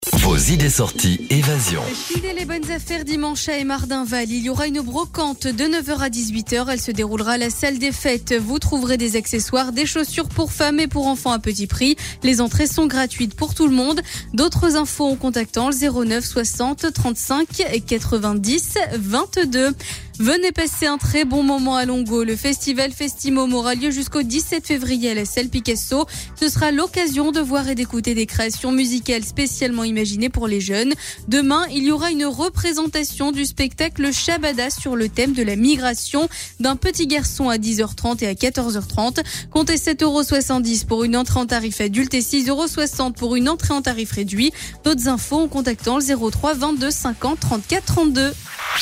Vos idées sorties évasion. Filez les bonnes affaires dimanche à Émardinval. Il y aura une brocante de 9h à 18h. Elle se déroulera à la salle des fêtes. Vous trouverez des accessoires, des chaussures pour femmes et pour enfants à petit prix. Les entrées sont gratuites pour tout le monde. D'autres infos en contactant le 09 60 35 90 22. Venez passer un très bon moment à Longo. Le festival Festimom aura lieu jusqu'au 17 février à la salle Picasso. Ce sera l'occasion de voir et d'écouter des créations musicales spécialement imaginées pour les jeunes. Demain, il y aura une représentation du spectacle Shabada sur le thème de la migration d'un petit garçon à 10h30 et à 14h30. Comptez 7,70 € pour une entrée en tarif adulte et 6,60 € pour une entrée en tarif réduit. D'autres infos en contactant le 03 22 50 34 32.